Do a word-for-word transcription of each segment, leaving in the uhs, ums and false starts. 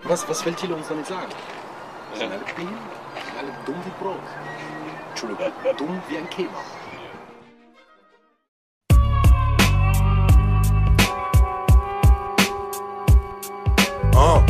Was, was will Thilo uns damit sagen? Wir sind alle behindert, alle dumm wie Brot. Entschuldigung, dumm wie ein Kebab. Oh.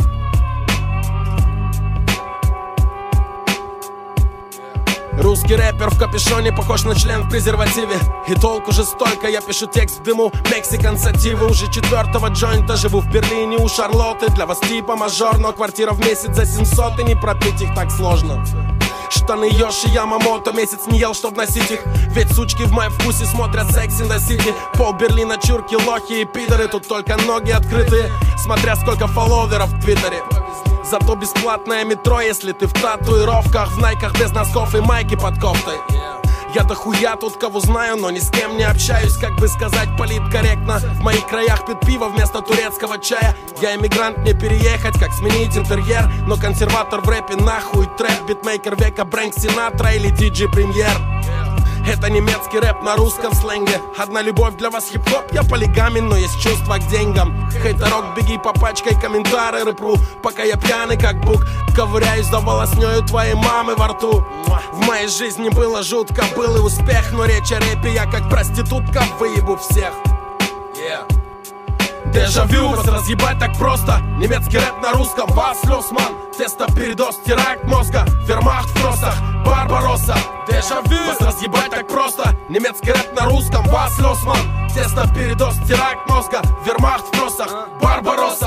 Русский рэпер в капюшоне похож на член в презервативе. И толку же столько, я пишу текст в дыму Мексикан сативы. Уже четвертого джойнта живу в Берлине у Шарлотты. Для вас типа мажор, но квартира в месяц за семьсот. И не пропить их так сложно. Штаны Йоши Ямамото, месяц не ел, чтоб носить их. Ведь сучки в моем вкусе смотрят Sex in the City. Пол Берлина, чурки, лохи и пидоры. Тут только ноги открытые, смотря сколько фолловеров в Твиттере. Зато бесплатное метро, если ты в татуировках, в найках без носков и майки под кофтой. Я дохуя тут кого знаю, но ни с кем не общаюсь, как бы сказать политкорректно. В моих краях пьют пиво вместо турецкого чая. Я эмигрант, мне переехать, как сменить интерьер. Но консерватор в рэпе нахуй трэп. Битмейкер века Брэнк Синатра или Диджей Премьер. Это немецкий рэп на русском сленге. Одна любовь для вас хип-хоп, я полигамен, но есть чувство к деньгам. Хейтерок, беги по пачкой комментары рэпру. Пока я пьяный как бук, ковыряюсь за волоснёю твоей мамы во рту. В моей жизни было жутко, был и успех. Но речь о рэпе я как проститутка выебу всех. Yeah. Дежавю, вас разъебать так просто. Немецкий рэп на русском, вас Люсман. Тесто, передоз, теракт мозга. Вермахт в кроссах, Барбаросса. Дежавю, вас разъебать так просто. Немецкий рэп на русском, вас Люсман. Тесто, передоз, теракт mozga. Вермахт в кроссах, Барбаросса.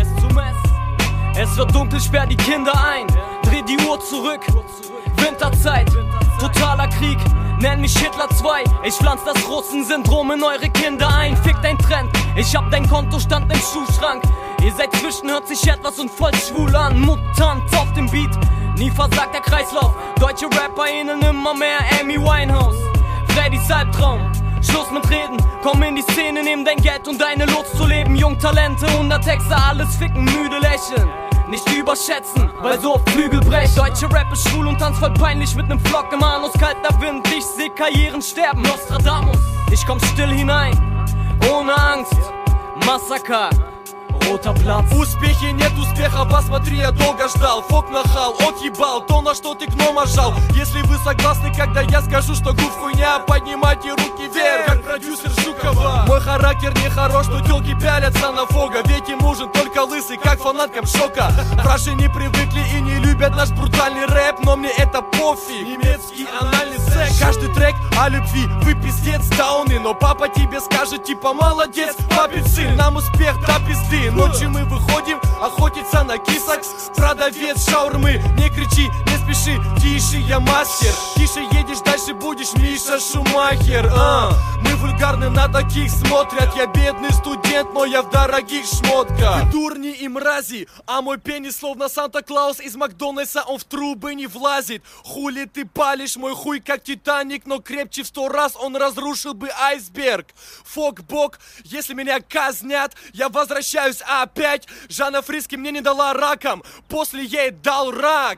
Es wird dunkel, sperr die Kinder ein. Dreh die Uhr zurück. Winterzeit, totaler Krieg. Nenn mich Hitler zwei. Ich pflanz das Russensyndrom in eure Kinder ein. Fick dein Trend, ich hab dein Kontostand im Schuhschrank. Ihr seid zwischen, hört sich etwas und voll schwul an. Mutant auf dem Beat, nie versagt der Kreislauf. Deutsche Rapper ähneln immer mehr Amy Winehouse. Freddys Albtraum, Schluss mit Reden. Komm in die Szene, nehm dein Geld und deine Lust zu leben. Jungtalente, hundert Texte, alles ficken, müde lächeln. Nicht überschätzen, weil so oft Flügel brechen. Deutsche Rap ist schwul und tanzt voll peinlich mit nem Flock im Anus. Kalter Wind, ich seh Karrieren sterben. Nostradamus, ich komm still hinein, ohne Angst. Massaker, рота Platz. Успехи нет успеха, посмотри, я долго ждал. Фок нахал, отъебал, то на что ты гнома жал. Если вы согласны, когда я скажу, что гуф хуйня, поднимайте руки вверх, как продюсер Жукова. Мой характер не хорош, но тёлки пялятся на Фога. Ведь им нужен только лысый, как фанаткам Шока. Фраши не привыкли и не любят наш брутальный рэп, но мне это пофиг. Немецкий анальный секс. Каждый трек о любви, вы пиздец дауны. Но папа тебе скажет, типа молодец, папин сын. Нам успех до пизды. Ночью мы выходим охотиться на кисок. Продавец шаурмы, не кричи, не спеши. Тише, я мастер. Тише едешь, дальше будешь Миша Шумахер. а. Мы вульгарны, на таких смотрят. Я бедный студент, но я в дорогих шмотках. Вы дурни и мрази, а мой пенис словно Санта-Клаус из Макдональдса. Он в трубы не влазит. Хули ты палишь, мой хуй как Титаник, но крепче в сто раз он разрушил бы айсберг. Фок-бок, если меня казнят, я возвращаюсь опять. Жанна Фриски мне не дала раком, после ей дал рак.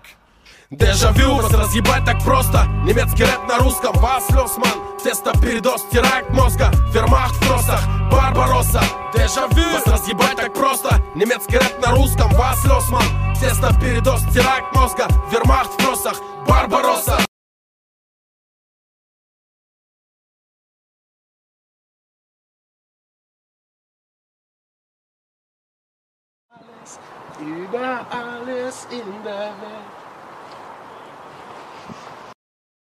Дежавю, вас разъебать так просто. Немецкий рэп на русском, вас Люсман. Тесто, передоз, теракт мозга. Вермахт в кроссах, Барбаросса. Дежавю, вас разъебать так просто. Немецкий рэп на русском, вас Люсман. Тесто, передоз, теракт мозга. Вермахт в кроссах, Барбаросса. Über alles in der Welt.